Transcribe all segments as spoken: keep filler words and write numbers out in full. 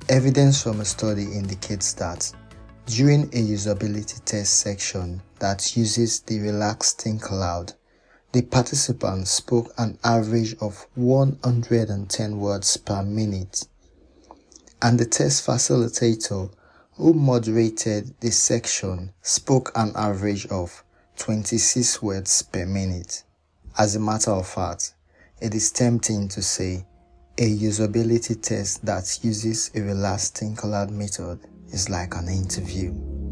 Evidence from a study indicates that during a usability test section that uses the Relax Think Aloud, the participants spoke an average of one hundred ten words per minute, and the test facilitator who moderated the section spoke an average of twenty-six words per minute. As a matter of fact, it is tempting to say a usability test that uses a Relax Think Aloud method is like an interview.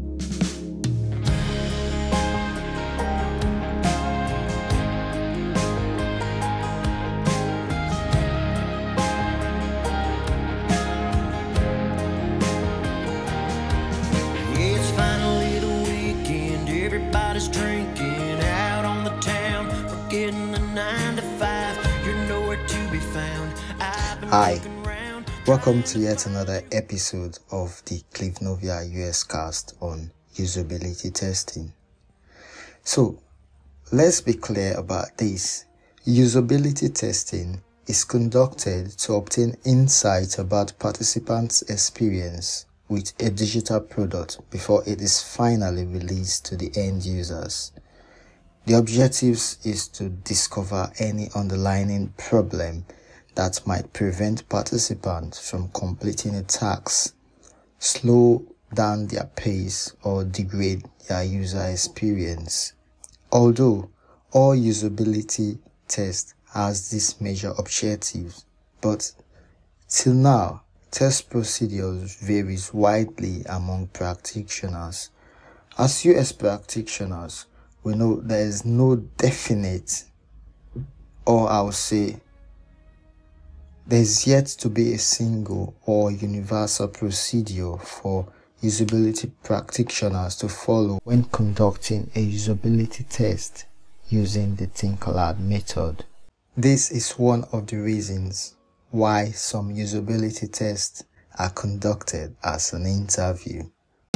It's finally the weekend, everybody's drinking out on the town, forgetting the nine to five, you're nowhere to be found. I've been Hi, looking round. welcome to yet another episode of the Cliff Novia U S cast on usability testing. So, let's be clear about this. Usability testing is conducted to obtain insight about participants' experience with a digital product before it is finally released to the end users. The objectives is to discover any underlying problem that might prevent participants from completing a task, slow down their pace, or degrade their user experience. Although all usability tests has these major objectives, but till now, test procedures varies widely among practitioners. As U S practitioners, we know there is no definite, or I would say, there is yet to be a single or universal procedure for usability practitioners to follow when conducting a usability test using the Think Aloud method. This is one of the reasons why some usability tests are conducted as an interview.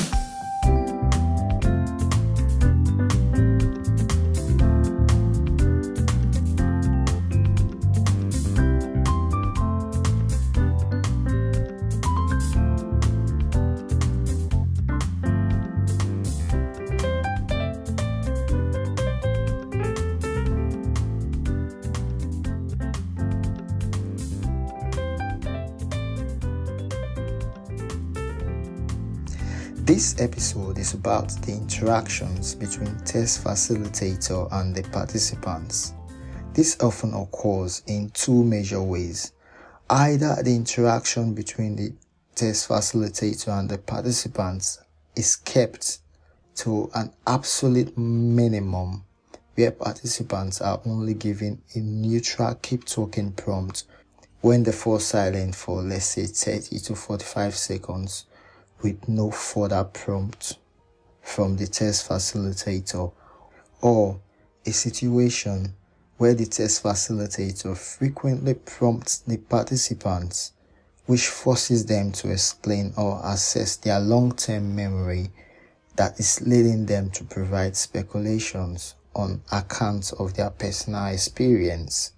This episode is about the interactions between test facilitator and the participants. This often occurs in two major ways. Either the interaction between the test facilitator and the participants is kept to an absolute minimum, where participants are only given a neutral keep talking prompt when they fall silent for, let's say, thirty to forty-five seconds, with no further prompt from the test facilitator, or a situation where the test facilitator frequently prompts the participants, which forces them to explain or assess their long-term memory that is leading them to provide speculations on account of their personal experience.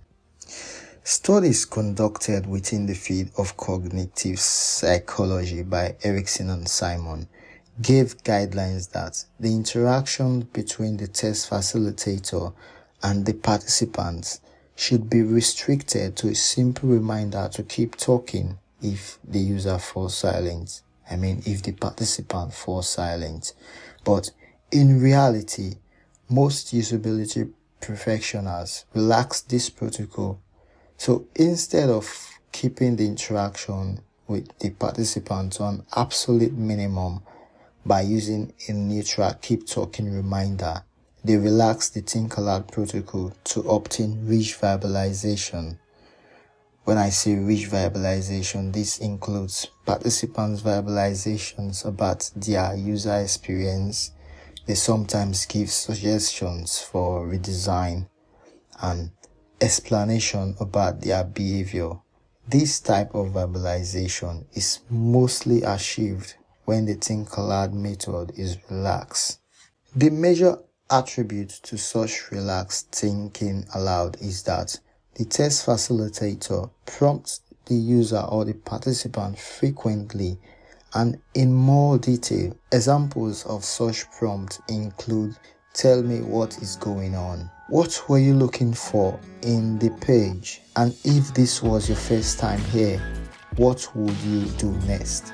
Studies conducted within the field of cognitive psychology by Erickson and Simon gave guidelines that the interaction between the test facilitator and the participants should be restricted to a simple reminder to keep talking if the user falls silent. I mean, if the participant falls silent. But in reality, most usability professionals relax this protocol. So instead of keeping the interaction with the participant to an absolute minimum by using a neutral keep talking reminder, they relax the Think Aloud protocol to obtain rich verbalization. When I say rich verbalization, this includes participants' verbalizations about their user experience. They sometimes give suggestions for redesign and explanation about their behavior. This type of verbalization is mostly achieved when the Think Aloud method is relaxed. The major attribute to such relaxed thinking aloud is that the test facilitator prompts the the user or the participant frequently and in more detail. Examples of such prompts include: tell me what is going on. What were you looking for in the page? And if this was your first time here, what would you do next?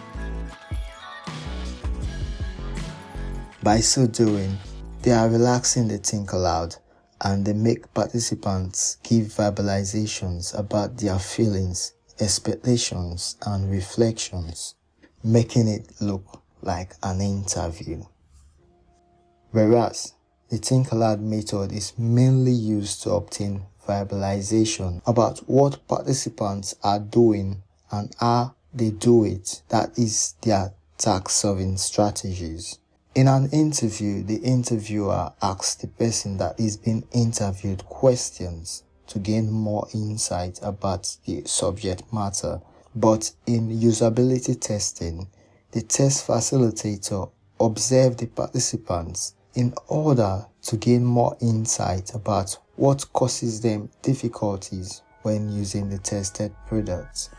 By so doing, they are relaxing the think aloud, and they make participants give verbalizations about their feelings, expectations, and reflections, making it look like an interview. Whereas the think aloud method is mainly used to obtain verbalization about what participants are doing and how they do it, that is their task solving strategies. In an interview, the interviewer asks the person that is being interviewed questions to gain more insight about the subject matter. But in usability testing, the test facilitator observes the participants in order to gain more insight about what causes them difficulties when using the tested products.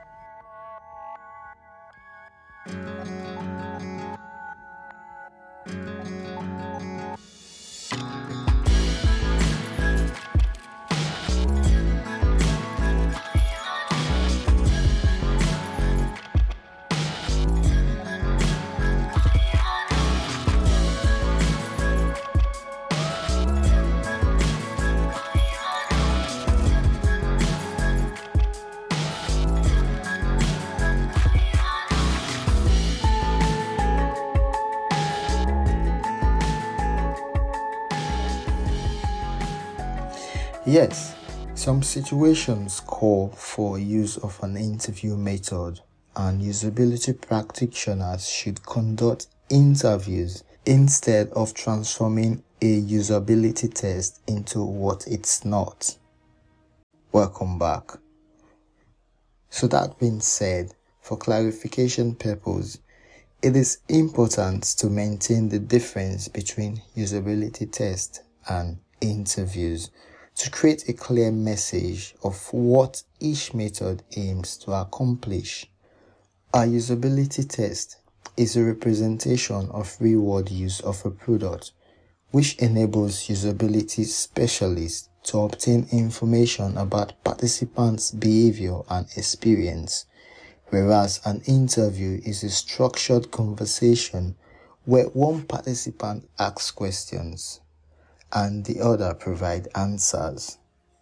Yes, some situations call for use of an interview method, and usability practitioners should conduct interviews instead of transforming a usability test into what it's not. Welcome back. So that being said, for clarification purposes, it is important to maintain the difference between usability tests and interviews to create a clear message of what each method aims to accomplish. A usability test is a representation of real-world use of a product, which enables usability specialists to obtain information about participants' behavior and experience, whereas an interview is a structured conversation where one participant asks questions and the other provide answers.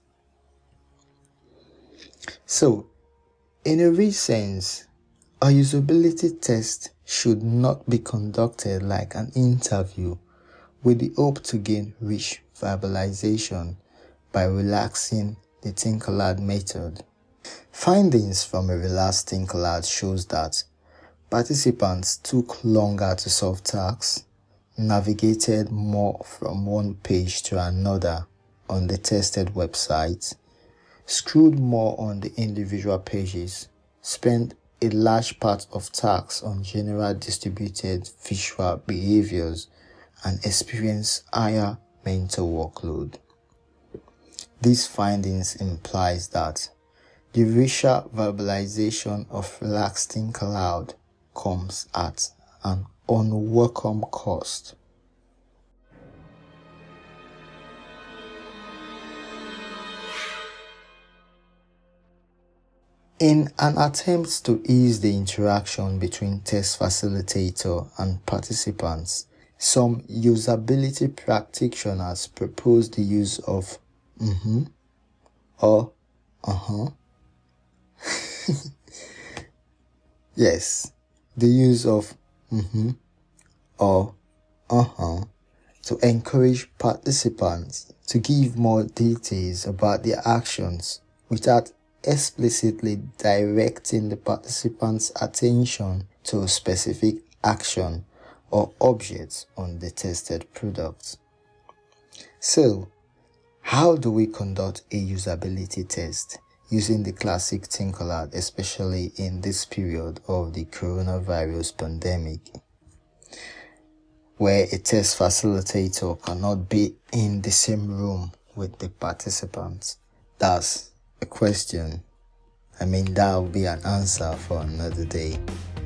So, in a real sense, a usability test should not be conducted like an interview with the hope to gain rich verbalization by relaxing the think aloud method. Findings from a relaxed think aloud shows that participants took longer to solve tasks, navigated more from one page to another on the tested website, scrolled more on the individual pages, spent a large part of tasks on general distributed visual behaviors, and experienced higher mental workload. These findings implies that the richer verbalization of relaxed think aloud comes at an unwelcome cost. In an attempt to ease the interaction between test facilitator and participants, some usability practitioners propose the use of mm-hmm or uh-huh. Yes, the use of mm-hmm or uh-huh to encourage participants to give more details about their actions without explicitly directing the participants' attention to a specific action or objects on the tested product. So, how do we conduct a usability test using the classic think aloud, especially in this period of the coronavirus pandemic, where a test facilitator cannot be in the same room with the participants? That's a question I mean, that will be an answer for another day.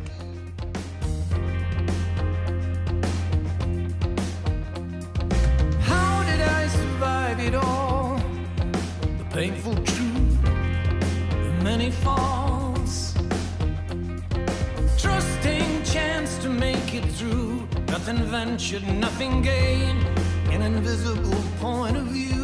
How did I survive it all? The painful truth, the many falls, trusting chance to make it through. Nothing ventured, nothing gained, an invisible point of view.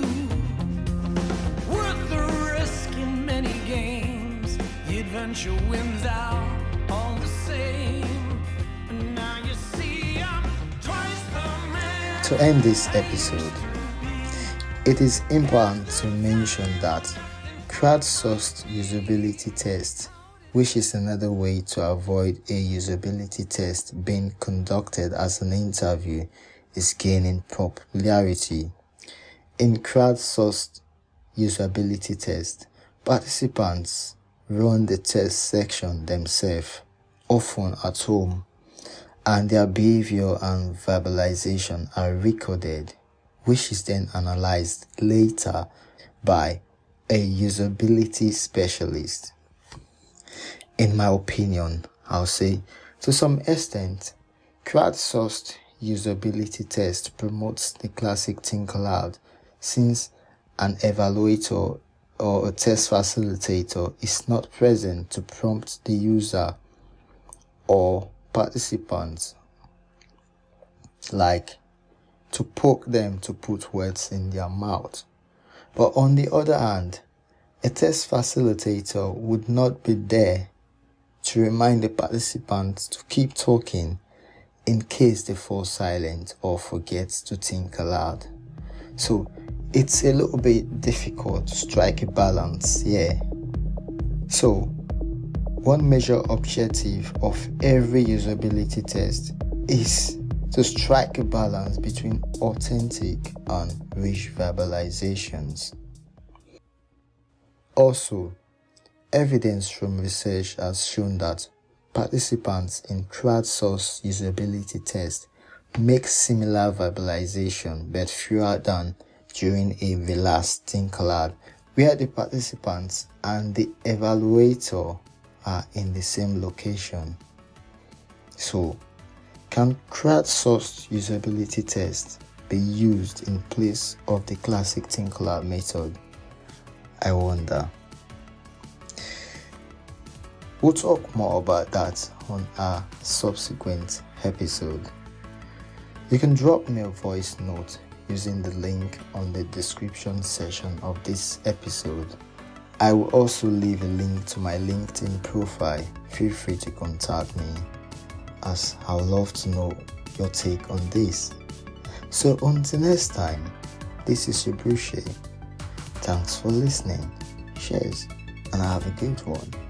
Worth the risk in many games, the adventure wins out all the same. And now you see I'm twice the man. To end this episode, it is important to mention that crowdsourced usability test, which is another way to avoid a usability test being conducted as an interview, is gaining popularity. In crowdsourced usability test, participants run the test section themselves, often at home, and their behavior and verbalization are recorded, which is then analyzed later by a usability specialist. In my opinion, I'll say, to some extent, crowdsourced usability test promotes the classic think aloud, since an evaluator or a test facilitator is not present to prompt the user or participants, like to poke them to put words in their mouth. But on the other hand, a test facilitator would not be there to remind the participants to keep talking in case they fall silent or forget to think aloud. So it's a little bit difficult to strike a balance here. So one major objective of every usability test is to strike a balance between authentic and rich verbalizations. Also, evidence from research has shown that participants in crowdsourced usability tests make similar verbalization but fewer than during a relaxed think aloud, where the participants and the evaluator are in the same location. So, can crowdsourced usability tests be used in place of the classic think aloud method? I wonder. We'll talk more about that on our subsequent episode. You can drop me a voice note using the link on the description section of this episode. I will also leave a link to my LinkedIn profile. Feel free to contact me, as I would love to know your take on this. So until next time, this is Ebruche. Thanks for listening. Cheers, and have a good one.